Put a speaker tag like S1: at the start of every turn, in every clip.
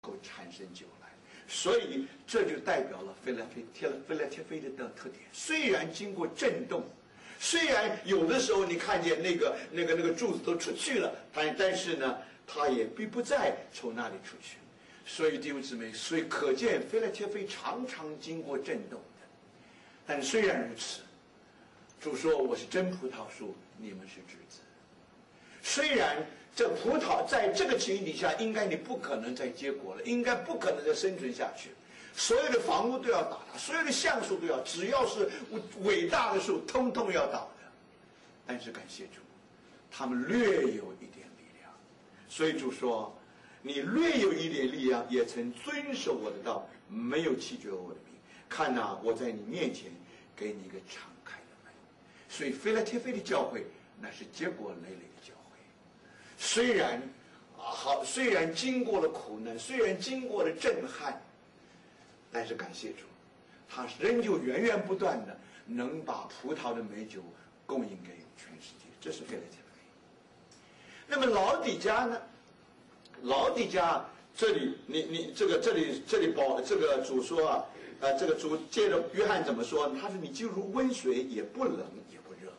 S1: 口产生酒来。所以这就代表了菲拉铁菲的特点。虽然经过震动，虽然有的时候你看见那个柱子都出去了，但是呢，它也必不再从那里出去。所以弟兄姊妹，所以可见菲拉铁菲常常经过震动的。但虽然如此，主说我是真葡萄树，你们是枝子。虽然这葡萄在这个情形底下，应该你不可能再结果了，应该不可能再生存下去。所有的房屋都要倒塌，所有的橡树都要，只要是伟大的树，通通要倒的。但是感谢主，他们略有一点力量。所以主说，你略有一点力量，也曾遵守我的道，没有弃绝我的名。看哪，我在你面前给你一个敞开的门。所以菲拉铁菲的教会，那是结果累累的教会。虽然经过了苦难，虽然经过了震撼，但是感谢主，他仍旧源源不断的能把葡萄的美酒供应给全世界。这是菲拉铁菲。那么老底嘉呢？老底嘉这里这里保这个主说啊，这个主接着约翰怎么说呢？他说你就如温水，也不冷也不热。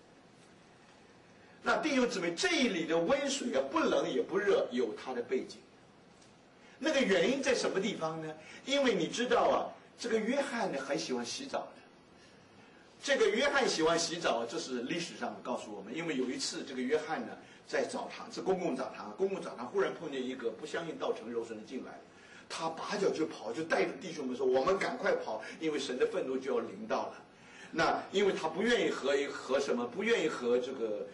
S1: 那弟兄姊妹，这里的温水啊，不冷也不热，有它的背景。那个原因在什么地方呢？因为你知道啊，这个约翰呢很喜欢洗澡的。这个约翰喜欢洗澡，这是历史上告诉我们。因为有一次，这个约翰呢在澡堂，是公共澡堂忽然碰见一个不相信道成肉身的进来，他拔脚就跑，就带着弟兄们说：“我们赶快跑，因为神的愤怒就要临到了。”那因为他不愿意和什么，不愿意和这个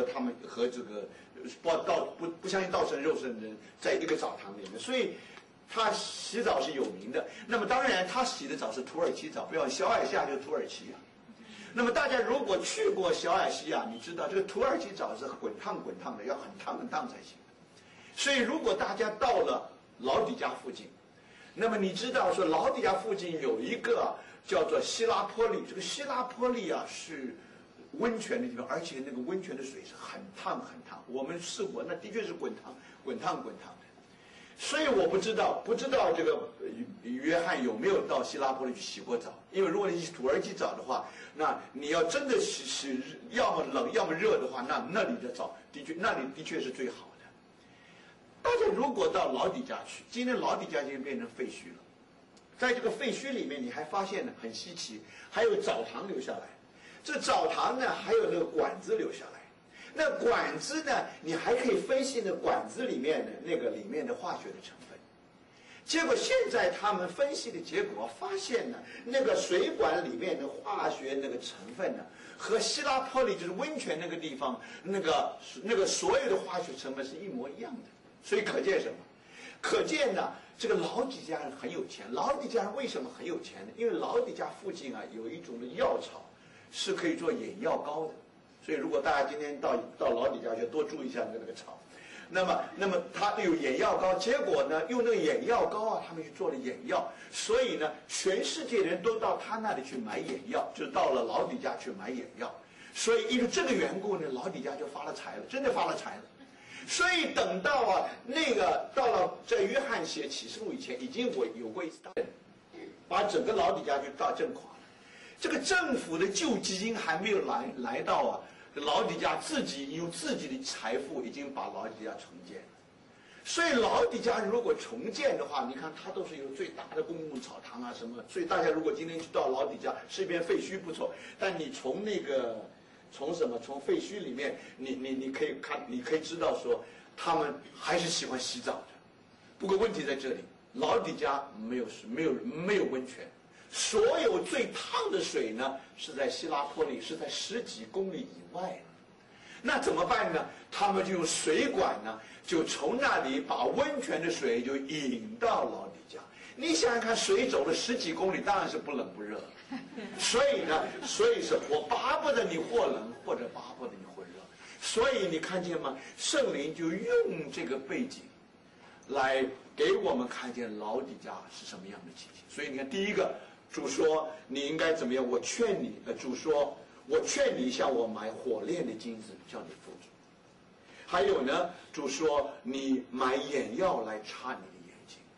S1: 不相信道成肉身的人在一个澡堂里面，所以他洗澡是有名的。那么当然他洗的澡是土耳其澡，不要小亚细亚就是土耳其啊。那么大家如果去过小亚细亚，你知道这个土耳其澡是滚烫的，要很烫才行。所以如果大家到了老底嘉附近，那么你知道说老底嘉附近有一个叫做希拉波利，这个希拉波利啊是温泉的地方，而且那个温泉的水是很烫。我们试过，那的确是滚烫的。所以我不知道这个约翰有没有到希拉波利去洗过澡，因为如果你洗土耳其澡的话，那你要真的洗要么冷要么热的话，那里的澡那里的确是最好的。大家如果到老底嘉去，今天老底嘉已经变成废墟了，在这个废墟里面，你还发现呢很稀奇，还有澡堂留下来。这澡堂呢，还有那个管子留下来。那管子呢，你还可以分析那管子里面的里面的化学的成分。结果现在他们分析的结果发现呢，那个水管里面的化学那个成分呢，和希拉波利就是温泉那个地方那个所有的化学成分是一模一样的。所以可见什么？可见呢，这个老底嘉人很有钱。老底嘉人为什么很有钱呢？因为老底嘉附近啊有一种的药草是可以做眼药膏的。所以如果大家今天到老底嘉去，多注意一下那个草。那么它有眼药膏，结果呢用那个眼药膏啊，他们去做了眼药。所以呢，全世界人都到他那里去买眼药，就到了老底嘉去买眼药。所以因为这个缘故呢，老底嘉就发了财了，真的发了财了。所以等到啊到了在约翰写启示录以前，已经有过一次大震，把整个老底嘉就大震垮了。这个政府的救济金还没有来到啊，老底嘉自己用自己的财富已经把老底嘉重建了。所以老底嘉如果重建的话，你看它都是有最大的公共澡堂啊什么。所以大家如果今天去到老底嘉，是一片废墟不错，但你从废墟里面，你可以看，你可以知道说，他们还是喜欢洗澡的。不过问题在这里，老底嘉没有温泉，所有最烫的水呢是在希拉波利，是在10几公里以外。那怎么办呢？他们就用水管呢，就从那里把温泉的水就引到老底嘉。你想想看，水走了10几公里，当然是不冷不热。所以是我巴不得你或冷，或者巴不得你或热。所以你看见吗？圣灵就用这个背景来给我们看见老底嘉是什么样的情形。所以你看，第一个，主说你应该怎么样？主说我劝你向我买火炼的金子，叫你富足。还有呢，主说你买眼药来擦你的眼睛，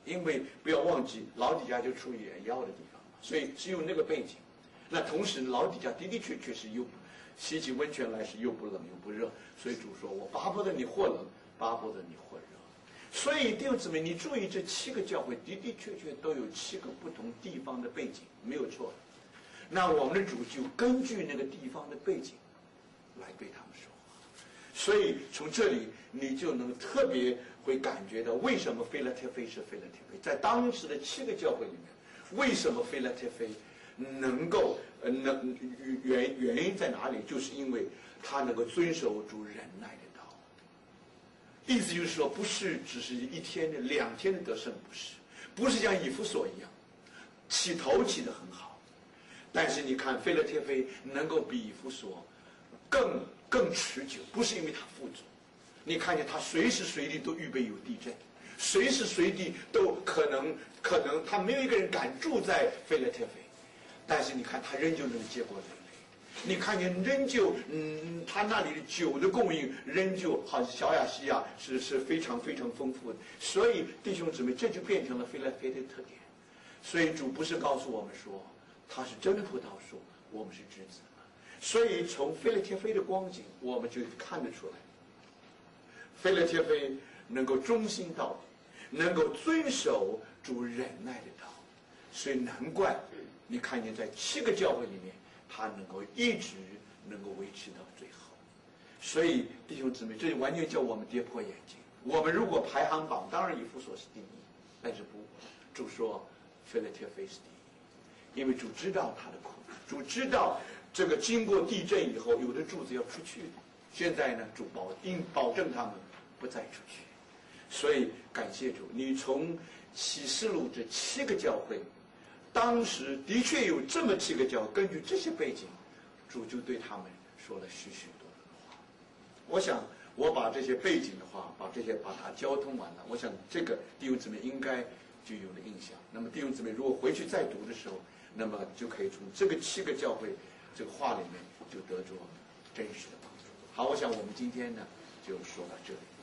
S1: 因为不要忘记老底嘉就处于眼药的地方，所以是用那个背景。那同时老底嘉的的确确是又洗起温泉来是又不冷又不热，所以主说我巴不得你或冷，巴不得你或热。所以弟兄姊妹，你注意这7个教会的的确确都有7个不同地方的背景，没有错。那我们的主就根据那个地方的背景来对他们说话，所以从这里你就能特别会感觉到为什么腓拉铁菲是腓拉铁菲，在当时的7个教会里面，为什么腓拉铁菲能够原因在哪里？就是因为他能够遵守主忍耐的道。意思就是说，不是只是1天的、2天的得胜，不是像以弗所一样起头起得很好。但是你看腓拉铁菲能够比以弗所更持久，不是因为他富足。你看见他随时随地都预备有地震，随时随地都可能他没有一个人敢住在腓拉铁菲，但是你看他仍旧能结果累累。你看见仍旧他那里的酒的供应仍旧好像小亚细亚是非常非常丰富的。所以弟兄姊妹，这就变成了腓拉铁菲的特点。所以主不是告诉我们说他是真葡萄树，我们是枝子。所以从腓拉铁菲的光景，我们就看得出来，腓拉铁菲能够忠心到底，能够遵守主忍耐的道。所以难怪你看见在7个教会里面，他能够一直能够维持到最后。所以弟兄姊妹，这就完全叫我们跌破眼镜。我们如果排行榜，当然以弗所是第1，但是不，主说腓拉铁菲是第1。因为主知道他的苦，主知道这个经过地震以后，有的柱子要出去的。现在呢，主保证他们不再出去。所以感谢主，你从启示录这7个教会，当时的确有这么7个教会，根据这些背景，主就对他们说了许许多多的话。我想我把这些背景的话，把它交通完了，我想这个弟兄姊妹应该就有了印象。那么弟兄姊妹如果回去再读的时候，那么就可以从这个7个教会这个话里面就得着真实的帮助。好，我想我们今天呢就说到这里。